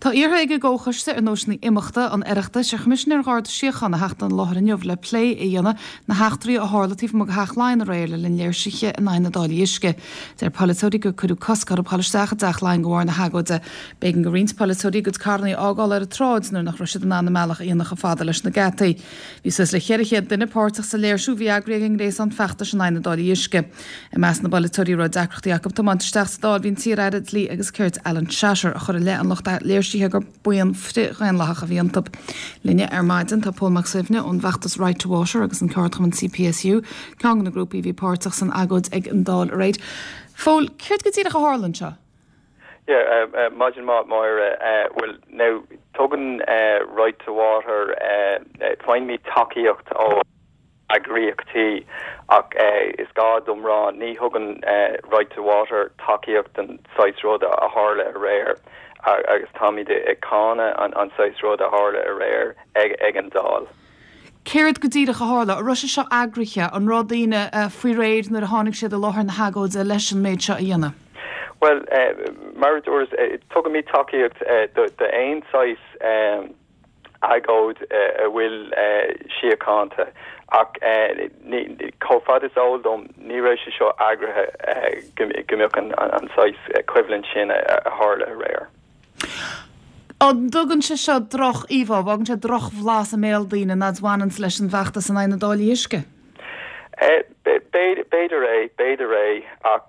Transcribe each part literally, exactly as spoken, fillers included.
Tá iartha ige ggóchaiste ar nóisina imeachta an airechta se chumisisinar gáir siochan na heachta an láthar an jobh le plé i dhéana na heachtarí a hálatíh mo heachláin réile le léirsiche in aine dálaíisce. Der palatóí go chuú coscar palistecha deachláin gohhar na hagóide began go rins palatóí go carnaí ágáil ar a tráidnar nach roiise an anna meach íonach a fada leis na gataí. Bhí sus le cheiriché duine pátach sa léirsú bhí agréing rééis an fechtas an aine dálaíisce. I meas na palatóí ro decrochtaí Jacob Tomanteach dá hín tíreide lí agus ceirt Alan Chasher a chur le an locht léirsíthe gur buan friáin lech a bhíontab linne ar maidin tá Paul McSivne ón bheachtas Right to Water agus an cartchaman C P S U ceangan na grúpaí bhí pártach san agóid ag an dáil réid. Fól, ceirt go tíad a Harlan seo? Yeah, uh, uh, Majin Mart Moira, uh, well, now, tugan uh, Right to Water, uh, uh, find me takiacht o agriachti, ach uh, is gadum ra, ni hugan uh, Right to Water takiacht an Sais Road a Harla a rare. agus Tommy de Icana an an Sais Road a Harla a rare ag ag an dal. Céird go dtíad a Harla, a Russia seo agriche an rádaíine uh, frí réid nar a tháinig siad a láthar na hagóid a leis an méid seo a dhéana. Well, uh, Maradors, uh, tug me takiacht uh, the the ein Sais um, agóid uh, will uh, siacanta ach uh, ni cofad is oldum ní raibh sé seo agrithe uh, gombeoch an an Sais equivalent sin a, a Harla a rare. O dugan se seo droch íomh, bhagan se droch bhlás a méaldaíine na dháinan leis an bheachtas an aine dálaíisce? Beidir é, beidir é, ach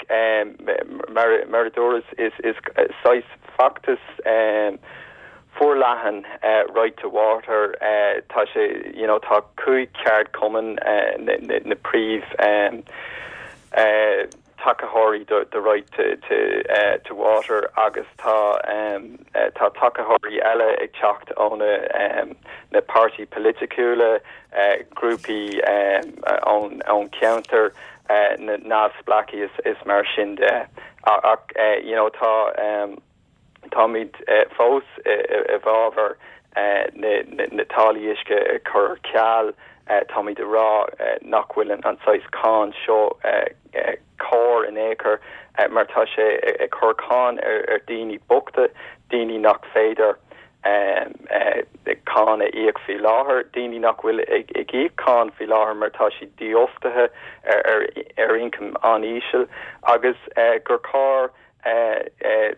Maradors is is Sais factus um, Forlahan uh, Right to Water uh, tá sé, you know, tá cúig ceard cuman uh, na, na príomh um, uh, Takahori the, the right to to uh, to water agus tá um, uh, tá Takahori ela ag teacht on a um, na party politicula uh, groupie um, uh, on on counter uh, na nas blackie is is mar sin de uh, uh, you know tá um, Tommy uh, fós uh, evolver uh, na na tálaíisce cur ceal uh, Tommy de Ra uh, nachhfuil an Sais Khan show uh, uh, core in acre uh, mar tá sé a cur Khan ar er, er daoine bugta daoine nach féidir um, uh, Khan a íoc fi láthair daoine nachhfuil ag ag íoc Khan fi láthair mar tá si díoftathe ar ar ar income aníisiil agus uh, gur cá uh, uh,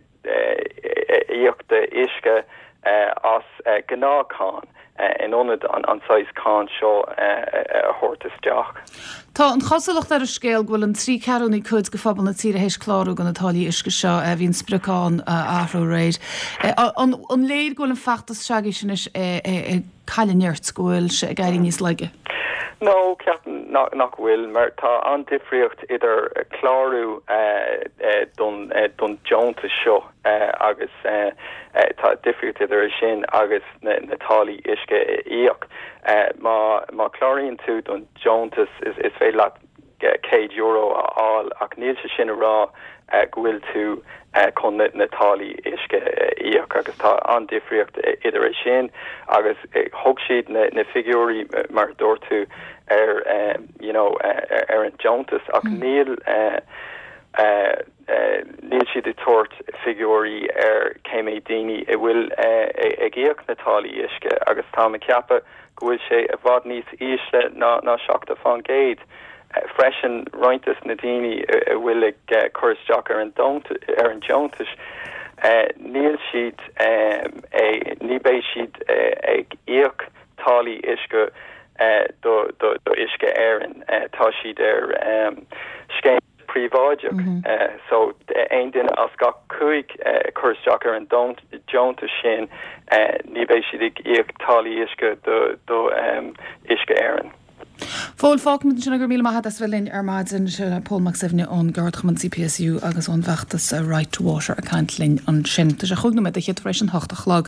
íochta isce as gná Khan in onad an an Sais Khan seo a thuirtasteach. Tá an chosalacht ar a scéal bhfuil an trí ceannaí cud go fabal na tíre hééis chlárú gan natálaí isce seo a bhíon spracán áhrú réid. An léad ghfuil an feachtas seagaí sin is caiileneart scoil se a gaiirí níos leige. No, ceapan nach nach bhfuil mar tá an difriocht idir chlárú don don Joanta seo agus tá difriocht idir sin agus na tálaí isce íoc má má chláiríonn tú don Joantas is is fé le céad euro áil ach níl se sin rá gohfuil tú chun na tálaí isce íoc agus tá an difriocht idir sin agus thug siad na na figurí mar dúir tú ar um, you know uh, ar an Joantas ach níl uh, uh, uh, níl siad i tuairt figurí ar céimé daoine i bhfuil ag íoc na tálaí isce agus tá a ceappa go bhfuil sé a bhd níos ísle ná ná seachta fan géad freisin rointas na daoine a bhfuil ag chuirteach ar an ar an Joantas níl siad um, ní béh siad ag íoc tálaí isce Uh, do do do isce éireann uh, tá siad ar um, scéim príváideach mm-hmm. uh, so ein duine as ga cúig uh, chuirteach ar an Joanta sin uh, ní bhéh siad ag íoc tálaí isce do do um, isce éireann. Fól fágman sin gur míle maithe as bhfuilinn ar maidin se Paul McSivne ón Gartchaman C P S U agus ón bheachtas Right to Water a caiint linn an sin. Tá sé chugnú me a chéad freisin hocht a chlog.